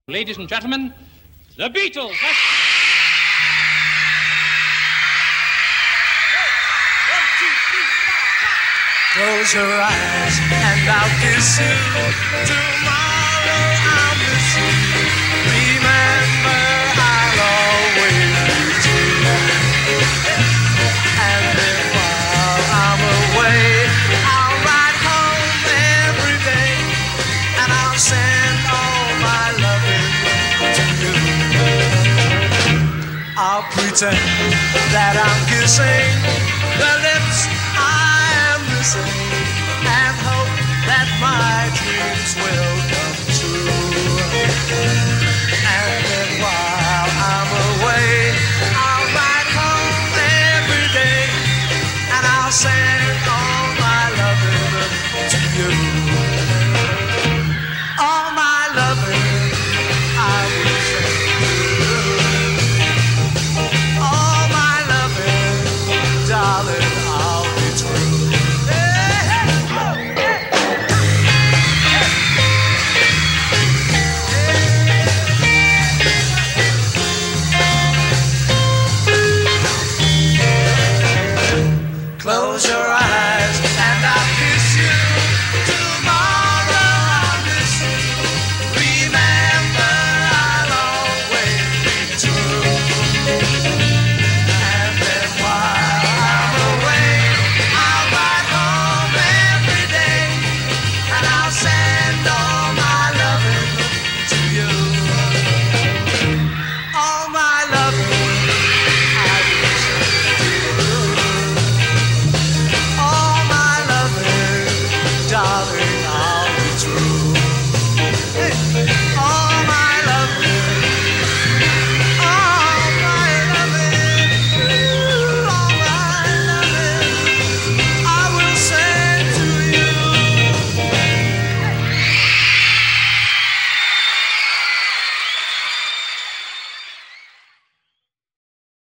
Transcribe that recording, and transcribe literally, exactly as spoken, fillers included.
Ladies and gentlemen, the Beatles. Close your eyes and I'll kiss you. Tomorrow I'll miss you. Remember, I'll always miss you. And then while I'm away, I'll ride home every day, and I'll send all my loving to you. I'll pretend that I'm kissing the lips I am missing, and hope that my dreams will